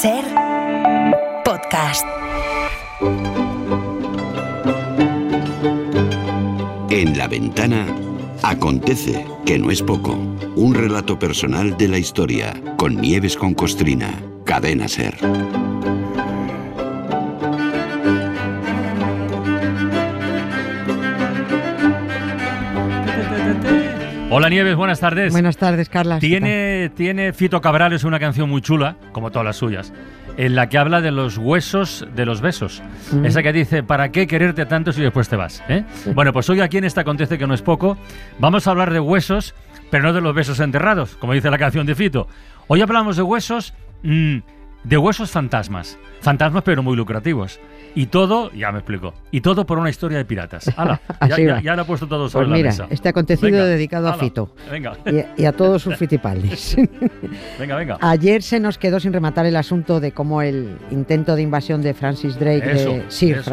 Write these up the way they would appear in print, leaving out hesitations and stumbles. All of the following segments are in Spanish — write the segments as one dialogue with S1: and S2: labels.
S1: Ser podcast.
S2: En La Ventana acontece, que no es poco, un relato personal de la historia, con Nieves con Costrina, Cadena Ser.
S3: Hola Nieves, buenas tardes.
S4: Buenas tardes, Carla.
S3: Tiene Fito Cabrales una canción muy chula, como todas las suyas, en la que habla de los huesos de los besos. Esa que dice, ¿para qué quererte tanto si después te vas? Sí. Bueno, pues hoy aquí en esta Acontece que no es poco, vamos a hablar de huesos, pero no de los besos enterrados, como dice la canción de Fito. Hoy hablamos de huesos fantasmas. Fantasmas pero muy lucrativos. Y todo, ya me explico, y todo por una historia de piratas. ¡Hala! Ya lo he puesto todo sobre
S4: pues mira,
S3: la mesa.
S4: Este acontecido dedicado a Fito.
S3: Venga.
S4: Y a todos sus fitipaldis.
S3: Venga.
S4: Ayer se nos quedó sin rematar el asunto de cómo el intento de invasión de Francis Drake,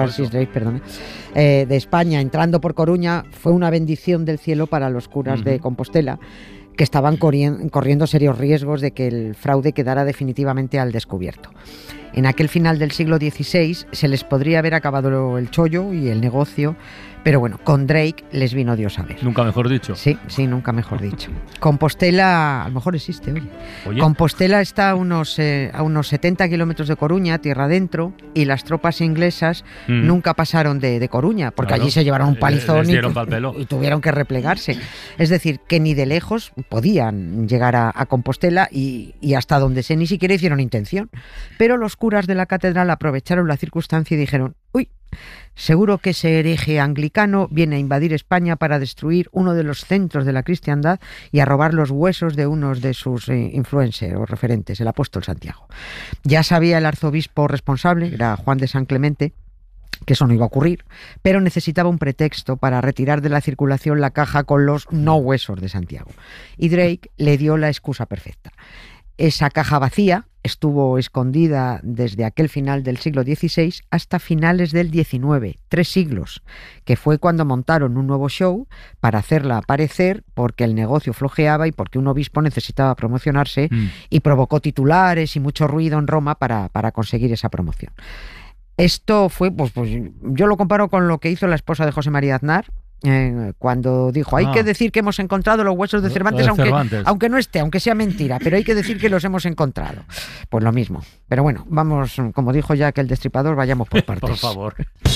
S4: de España, entrando por Coruña, fue una bendición del cielo para los curas de Compostela, que estaban corriendo serios riesgos de que el fraude quedara definitivamente al descubierto. En aquel final del siglo XVI se les podría haber acabado el chollo y el negocio, pero bueno, con Drake les vino Dios a ver.
S3: Nunca mejor dicho.
S4: Sí, nunca mejor dicho. Compostela, a lo mejor existe, oye. Compostela está a unos 70 kilómetros de Coruña, tierra adentro, y las tropas inglesas nunca pasaron de Coruña, porque allí se llevaron un palizón y tuvieron que replegarse. Es decir, que ni de lejos podían llegar a Compostela y hasta donde sé ni siquiera hicieron intención. Pero los curas de la catedral aprovecharon la circunstancia y dijeron, seguro que ese hereje anglicano viene a invadir España para destruir uno de los centros de la cristiandad y a robar los huesos de uno de sus influencers o referentes, el apóstol Santiago. Ya sabía el arzobispo responsable, era Juan de San Clemente, que eso no iba a ocurrir, pero necesitaba un pretexto para retirar de la circulación la caja con los no huesos de Santiago. Y Drake le dio la excusa perfecta. Esa caja vacía estuvo escondida desde aquel final del siglo XVI hasta finales del XIX, 3 siglos, que fue cuando montaron un nuevo show para hacerla aparecer porque el negocio flojeaba y porque un obispo necesitaba promocionarse y provocó titulares y mucho ruido en Roma para conseguir esa promoción. Esto fue, pues yo lo comparo con lo que hizo la esposa de José María Aznar, cuando dijo, hay que decir que hemos encontrado los huesos de Cervantes, aunque no esté, aunque sea mentira, pero hay que decir que los hemos encontrado. Pues lo mismo. Pero bueno, vamos, como dijo Jack el Destripador, vayamos por partes.
S3: Por favor.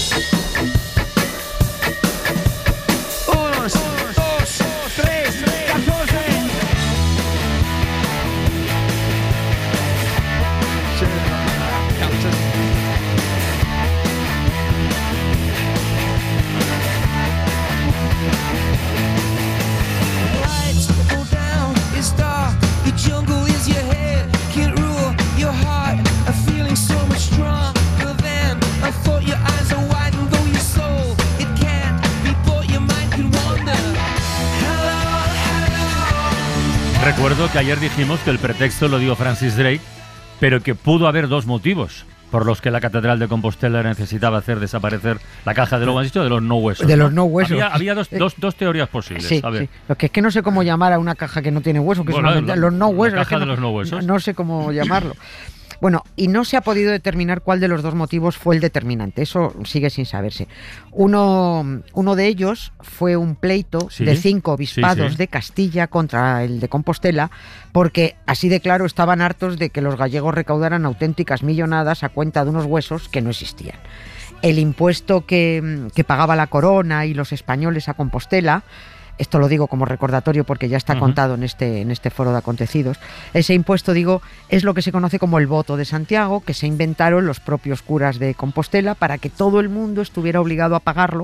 S3: Recuerdo que ayer dijimos que el pretexto lo dio Francis Drake, pero que pudo haber 2 motivos por los que la Catedral de Compostela necesitaba hacer desaparecer la caja de los no huesos.
S4: De los no huesos.
S3: Había dos teorías posibles.
S4: Sí,
S3: a ver.
S4: Sí. Lo que es que no sé cómo llamar a una caja que no tiene hueso, que los no huesos.
S3: La caja de los no huesos.
S4: No sé cómo llamarlo. Bueno, y no se ha podido determinar cuál de los 2 motivos fue el determinante. Eso sigue sin saberse. Uno de ellos fue un pleito de 5 obispados de Castilla contra el de Compostela, porque así de claro estaban hartos de que los gallegos recaudaran auténticas millonadas a cuenta de unos huesos que no existían. El impuesto que pagaba la corona y los españoles a Compostela, esto lo digo como recordatorio porque ya está contado en este foro de acontecidos, ese impuesto, es lo que se conoce como el voto de Santiago, que se inventaron los propios curas de Compostela para que todo el mundo estuviera obligado a pagar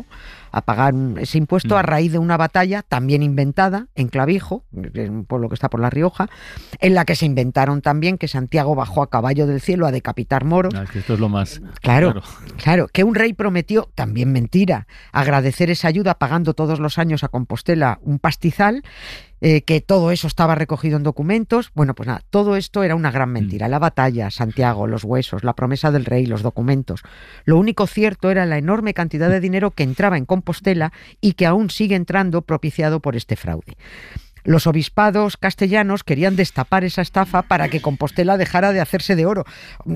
S4: ese impuesto a raíz de una batalla también inventada en Clavijo, un pueblo que está por La Rioja, en la que se inventaron también que Santiago bajó a caballo del cielo a decapitar moros.
S3: Que esto es lo más...
S4: Claro, que un rey prometió, también mentira, agradecer esa ayuda pagando todos los años a Compostela un pastizal, que todo eso estaba recogido en documentos. Bueno, pues nada, todo esto era una gran mentira. La batalla, Santiago, los huesos, la promesa del rey, los documentos. Lo único cierto era la enorme cantidad de dinero que entraba en Compostela y que aún sigue entrando propiciado por este fraude. Los obispados castellanos querían destapar esa estafa para que Compostela dejara de hacerse de oro.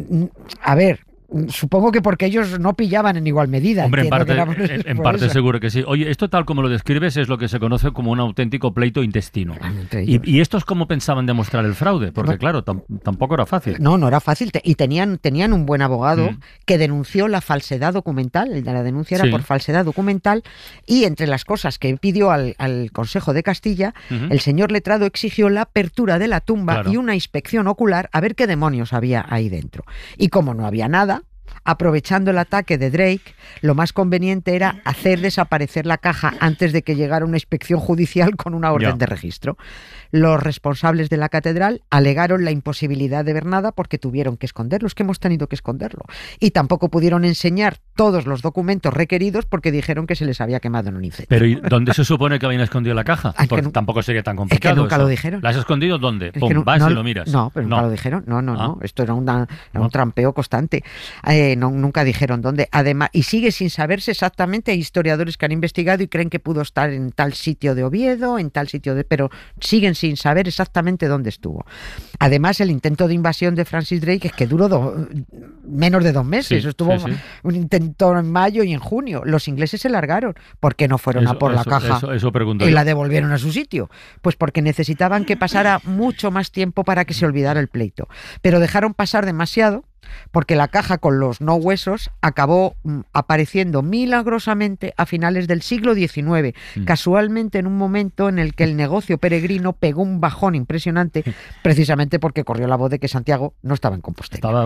S4: A ver, supongo que porque ellos no pillaban en igual medida.
S3: Hombre, en parte seguro que sí. Oye, esto tal como lo describes es lo que se conoce como un auténtico pleito intestino. ¿Y estos cómo pensaban demostrar el fraude? Porque claro, tampoco era fácil.
S4: No era fácil. Y tenían un buen abogado que denunció la falsedad documental. La denuncia era por falsedad documental, y entre las cosas que pidió al Consejo de Castilla, el señor letrado exigió la apertura de la tumba y una inspección ocular a ver qué demonios había ahí dentro. Y como no había nada, aprovechando el ataque de Drake, lo más conveniente era hacer desaparecer la caja antes de que llegara una inspección judicial con una orden de registro. Los responsables de la catedral alegaron la imposibilidad de ver nada porque tuvieron que esconderlo. Es que hemos tenido que esconderlo. Y tampoco pudieron enseñar todos los documentos requeridos porque dijeron que se les había quemado en un incendio.
S3: Pero ¿y dónde se supone que habían escondido la caja? Porque tampoco sería tan complicado.
S4: Es que nunca
S3: eso.
S4: Lo dijeron.
S3: ¿La has escondido dónde? Vas y lo miras.
S4: No, pero nunca lo dijeron. No. Esto era un trampeo constante. Nunca dijeron dónde. Además, y sigue sin saberse exactamente. Hay historiadores que han investigado y creen que pudo estar en tal sitio de Oviedo, en tal sitio de... Pero siguen sin saber exactamente dónde estuvo. Además, el intento de invasión de Francis Drake es que duró menos de 2 meses. Estuvo un intento en mayo y en junio. Los ingleses se largaron. ¿Por qué no fueron a por la caja y la devolvieron a su sitio? Pues porque necesitaban que pasara mucho más tiempo para que se olvidara el pleito. Pero dejaron pasar demasiado, porque la caja con los no huesos acabó apareciendo milagrosamente a finales del siglo XIX, casualmente en un momento en el que el negocio peregrino pegó un bajón impresionante, precisamente porque corrió la voz de que Santiago no estaba en Compostela.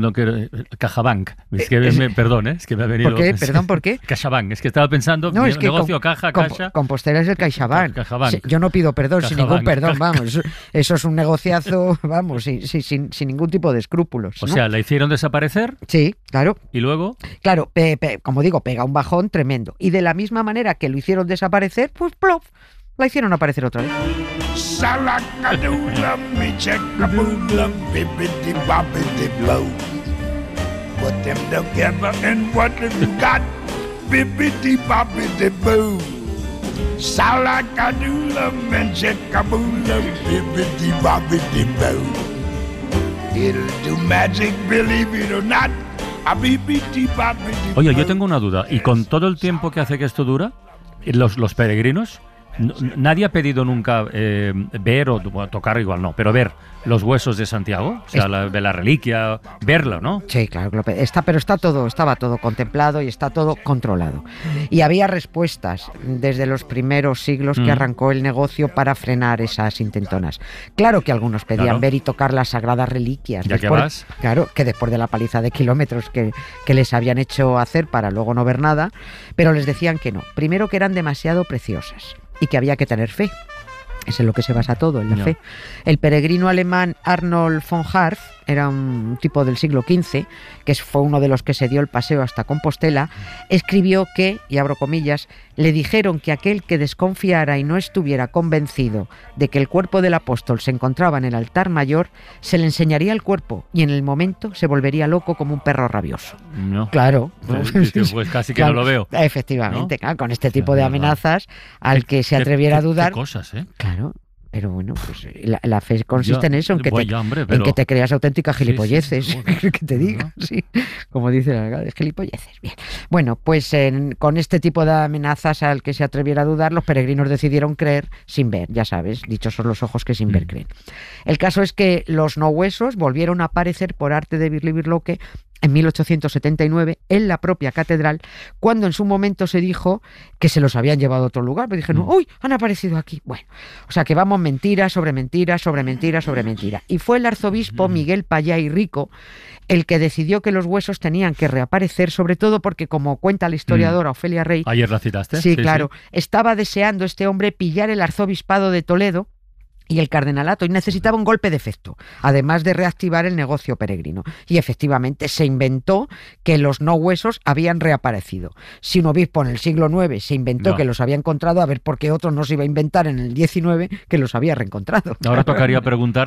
S3: CaixaBank. Es que me ha venido...
S4: ¿Por qué? ¿Perdón, por qué?
S3: CaixaBank. Es que estaba pensando, es que negocio, Caixa...
S4: Compostela es el CaixaBank. Yo no pido perdón, sin ningún perdón, vamos. Eso es un negociazo, vamos, sin ningún tipo de escrúpulos, ¿no?
S3: O sea, la hicieron desaparecer.
S4: Sí, claro.
S3: ¿Y luego?
S4: Claro, como digo, pega un bajón tremendo. Y de la misma manera que lo hicieron desaparecer, pues plof, la hicieron aparecer otra vez.
S3: Oye, yo tengo una duda. ¿Y con todo el tiempo que hace que esto dura, los peregrinos, nadie ha pedido nunca ver o tocar, igual no, pero ver los huesos de Santiago? O sea, de la reliquia, verlo, ¿no?
S4: Sí, claro, pero estaba todo contemplado y está todo controlado. Y había respuestas desde los primeros siglos que arrancó el negocio para frenar esas intentonas. Claro que algunos pedían ver y tocar las sagradas reliquias.
S3: ¿Ya que vas?
S4: Claro, que después de la paliza de kilómetros que les habían hecho hacer para luego no ver nada, pero les decían que no. Primero, que eran demasiado preciosas y que había que tener fe. Es en lo que se basa todo, en la fe. El peregrino alemán Arnold von Harth era un tipo del siglo XV, que fue uno de los que se dio el paseo hasta Compostela, escribió que, y abro comillas, le dijeron que aquel que desconfiara y no estuviera convencido de que el cuerpo del apóstol se encontraba en el altar mayor, se le enseñaría el cuerpo y en el momento se volvería loco como un perro rabioso.
S3: No.
S4: Claro.
S3: Pues casi que no lo veo.
S4: Efectivamente, ¿no? Claro, con este tipo de amenazas, al que se atreviera a dudar...
S3: Qué cosas, ¿eh?
S4: Claro. Pero bueno, pues la fe consiste en eso, en que te creas auténticas gilipolleces.
S3: Sí.
S4: Que te diga, sí. Como dice el alcalde, gilipolleces. Bien. Bueno, pues con este tipo de amenazas al que se atreviera a dudar, los peregrinos decidieron creer sin ver, ya sabes, dichosos los ojos que sin ver creen. El caso es que los no huesos volvieron a aparecer por arte de Birli Birloque en 1879 en la propia catedral, cuando en su momento se dijo que se los habían llevado a otro lugar, pero dijeron, ¡uy! Han aparecido aquí. Bueno, o sea que vamos mentira sobre mentira sobre mentira sobre mentira. Y fue el arzobispo Miguel Payá y Rico el que decidió que los huesos tenían que reaparecer, sobre todo porque, como cuenta la historiadora Ofelia Rey...
S3: Ayer la citaste.
S4: Sí, claro. Estaba deseando este hombre pillar el arzobispado de Toledo y el cardenalato, y necesitaba un golpe de efecto, además de reactivar el negocio peregrino. Y efectivamente se inventó que los no huesos habían reaparecido. Si un obispo en el siglo IX se inventó que los había encontrado, a ver por qué otro no se iba a inventar en el XIX que los había reencontrado.
S3: Ahora tocaría preguntar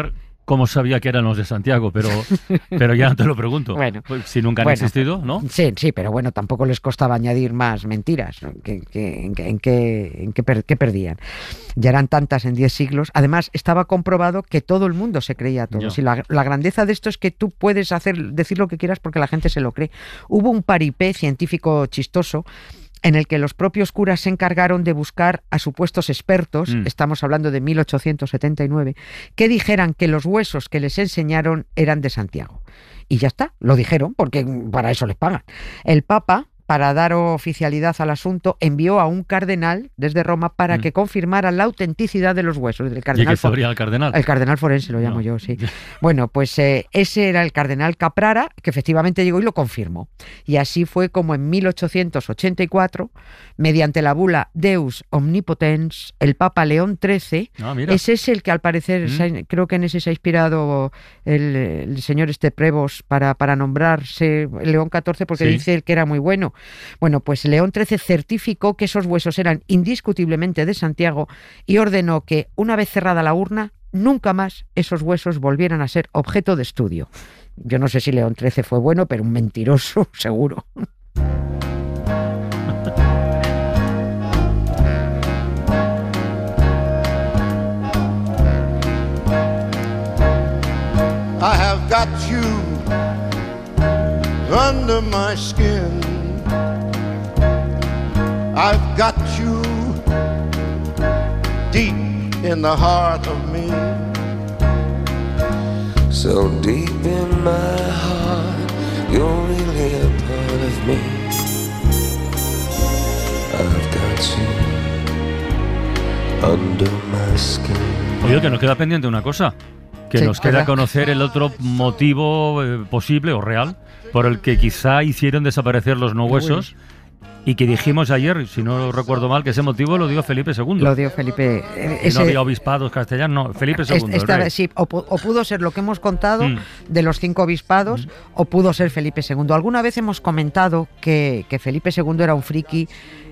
S3: cómo sabía que eran los de Santiago, pero ya no te lo pregunto.
S4: Bueno,
S3: pues, si nunca han existido, ¿no?
S4: Sí, pero bueno, tampoco les costaba añadir más mentiras. ¿En qué perdían? Ya eran tantas en 10 siglos. Además, estaba comprobado que todo el mundo se creía todo. Y la grandeza de esto es que tú puedes decir lo que quieras porque la gente se lo cree. Hubo un paripé científico chistoso en el que los propios curas se encargaron de buscar a supuestos expertos, estamos hablando de 1879, que dijeran que los huesos que les enseñaron eran de Santiago. Y ya está, lo dijeron, porque para eso les pagan. El Papa, para dar oficialidad al asunto, envió a un cardenal desde Roma para que confirmara la autenticidad de los huesos del cardenal.
S3: ¿Y qué sabría el cardenal?
S4: El cardenal forense lo llamo yo, sí. Bueno, pues ese era el cardenal Caprara, que efectivamente llegó y lo confirmó. Y así fue como en 1884, mediante la bula Deus Omnipotens, el Papa León XIII, ese es el que al parecer, creo que en ese se ha inspirado el señor Prevos para nombrarse León XIV, porque dice él que era muy bueno. Bueno, pues León XIII certificó que esos huesos eran indiscutiblemente de Santiago y ordenó que, una vez cerrada la urna, nunca más esos huesos volvieran a ser objeto de estudio. Yo no sé si León XIII fue bueno, pero un mentiroso, seguro.
S5: I have got you under my skin. I've got you deep in the heart of me.
S6: So deep in my heart, you're really a part of me. I've got you under my skin.
S3: Oye, que nos queda pendiente una cosa. Que nos queda conocer el otro motivo posible o real por el que quizá hicieron desaparecer los no huesos. Y que dijimos ayer, si no recuerdo mal, que ese motivo lo dio Felipe II.
S4: Lo dio Felipe.
S3: No había obispados castellanos, no, Felipe II.
S4: Sí, o pudo ser lo que hemos contado de los 5 obispados, o pudo ser Felipe II. Alguna vez hemos comentado que Felipe II era un friki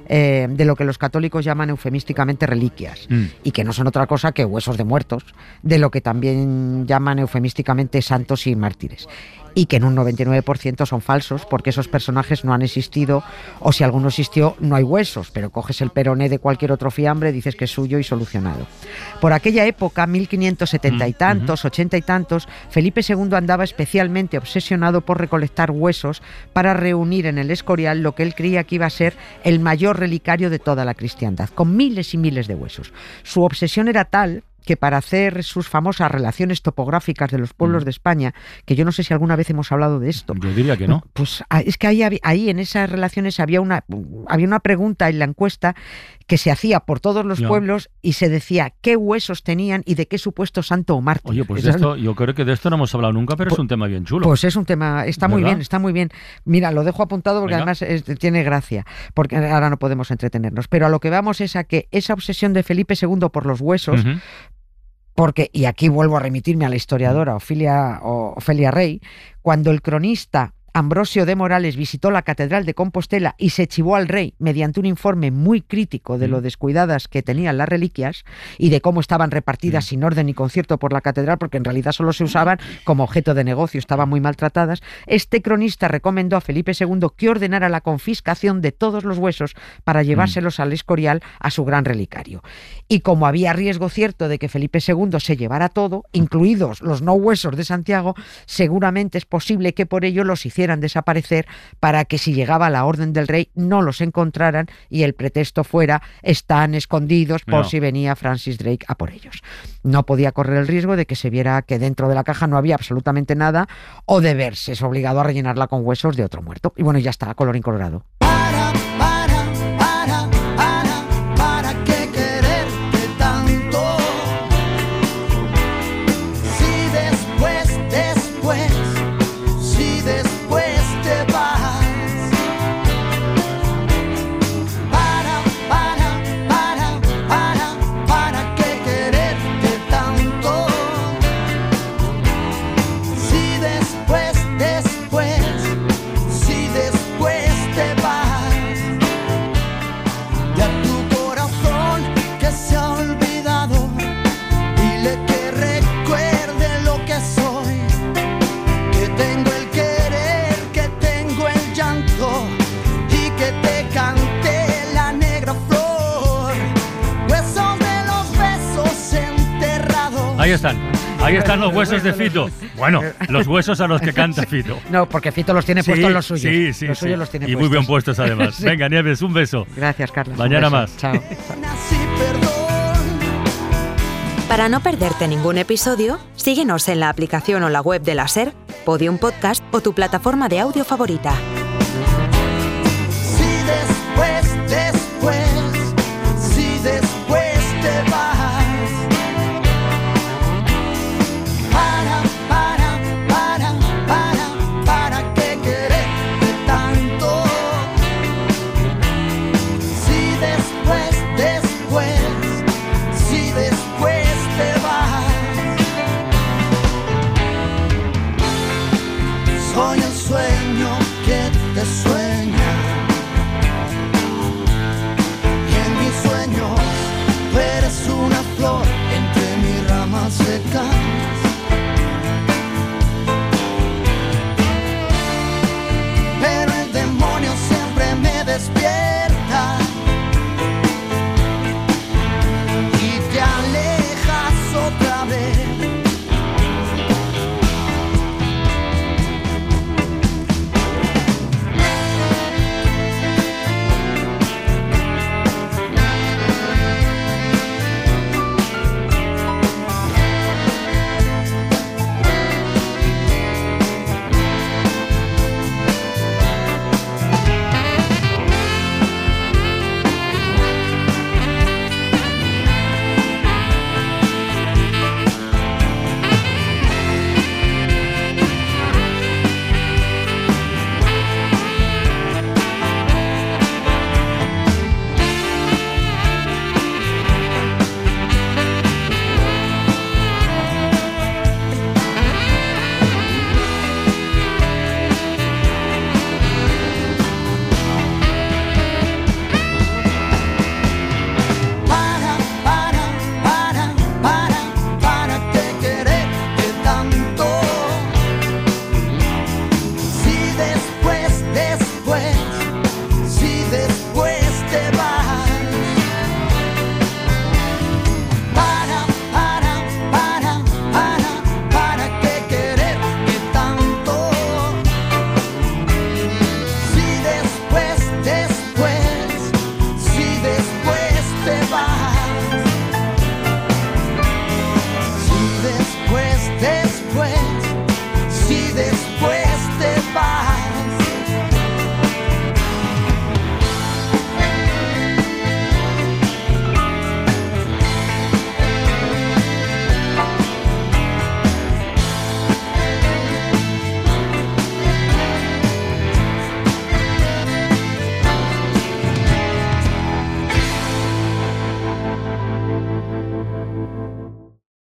S4: de lo que los católicos llaman eufemísticamente reliquias, y que no son otra cosa que huesos de muertos, de lo que también llaman eufemísticamente santos y mártires. Y que en un 99% son falsos, porque esos personajes no han existido, o si alguno existió, no hay huesos, pero coges el peroné de cualquier otro fiambre, dices que es suyo y solucionado. Por aquella época, 1570 y tantos, 80 y tantos, Felipe II andaba especialmente obsesionado por recolectar huesos para reunir en el Escorial lo que él creía que iba a ser el mayor relicario de toda la cristiandad, con miles y miles de huesos. Su obsesión era tal que para hacer sus famosas relaciones topográficas de los pueblos de España, que yo no sé si alguna vez hemos hablado de esto.
S3: Yo diría que no.
S4: Pues es que ahí en esas relaciones había una pregunta en la encuesta que se hacía por todos los pueblos y se decía qué huesos tenían y de qué supuesto santo o mártir.
S3: Oye, pues yo creo que de esto no hemos hablado nunca, pero es un tema bien chulo.
S4: Pues es un tema, está muy bien. Mira, lo dejo apuntado porque además tiene gracia, porque ahora no podemos entretenernos. Pero a lo que vamos es a que esa obsesión de Felipe II por los huesos, porque, y aquí vuelvo a remitirme a la historiadora Ofelia Rey, cuando el cronista Ambrosio de Morales visitó la Catedral de Compostela y se chivó al rey mediante un informe muy crítico de lo descuidadas que tenían las reliquias y de cómo estaban repartidas sin orden ni concierto por la catedral, porque en realidad solo se usaban como objeto de negocio, estaban muy maltratadas. Este cronista recomendó a Felipe II que ordenara la confiscación de todos los huesos para llevárselos al Escorial, a su gran relicario. Y como había riesgo cierto de que Felipe II se llevara todo, incluidos los no huesos de Santiago, seguramente es posible que por ello los hicieran desaparecer, para que si llegaba la orden del rey no los encontraran y el pretexto fuera están escondidos por si venía Francis Drake a por ellos. No podía correr el riesgo de que se viera que dentro de la caja no había absolutamente nada, o de verse obligado a rellenarla con huesos de otro muerto. Y bueno, ya está, colorín colorado.
S5: Después, si después te vas.
S3: Ahí están los huesos de Fito. Bueno, los huesos a los que canta Fito.
S4: No, porque Fito los tiene puestos los suyos.
S3: Sí,
S4: los suyos los tiene
S3: y
S4: puestos.
S3: muy bien puestos además.
S4: Sí.
S3: Venga, Nieves, un beso.
S4: Gracias, Carlos.
S3: Mañana más.
S4: Chao.
S1: Para no perderte ningún episodio, síguenos en la aplicación o la web de la SER, Podium Podcast o tu plataforma de audio favorita.
S7: Si después te vas, para que quererte tanto. Si después te vas, soy el sueño que te sueño.